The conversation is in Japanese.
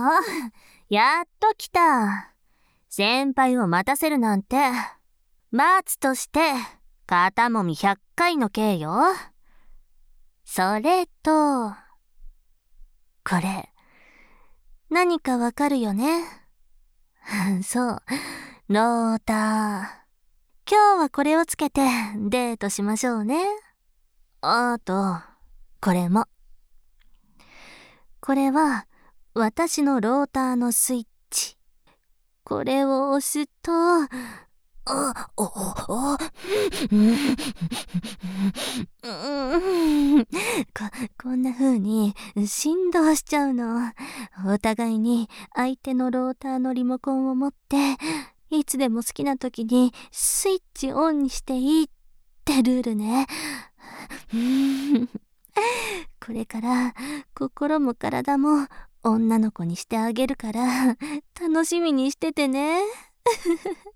あ、やっと来た。先輩を待たせるなんて。待つとして、肩もみ100回の刑よ。それと、これ、何かわかるよね。そう、ローター。今日はこれをつけてデートしましょうね。あと、これも。これは、私のローターのスイッチ。これを押すと、こんな風に振動しちゃうの。お互いに相手のローターのリモコンを持って、いつでも好きな時にスイッチオンにしていいってルールね。これから心も体も女の子にしてあげるから楽しみにしててね。